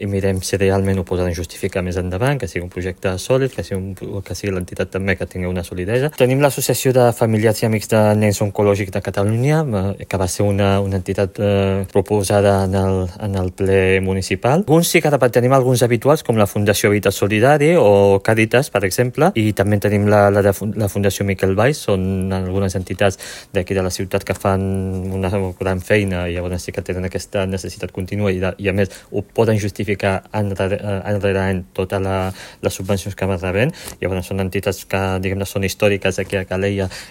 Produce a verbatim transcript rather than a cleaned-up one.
i mirem si realment ho poden justificar més endavant, que sigui un projecte sòlid, que sigui, un, que sigui l'entitat també que tingui una solidesa. Tenim l'Associació de Familiars i Amics de Nens Oncològics de Catalunya, que va ser una, una entitat eh, proposada en el, en el ple municipal. Alguns sí que tenim alguns habituals, com la Fundació Habitat Solidari o Càritas, per exemple, i també tenim la, la, la Fundació Miquel Valls, són algunes entitats d'aquí de la ciutat que fan una gran feina i llavors sí que tenen aquesta necessitat contínua i, de, i a més ho poden justificar any rere any totes la, les subvencions que van rebent. Llavors són entitats que diguem-ne són històriques aquí a Calella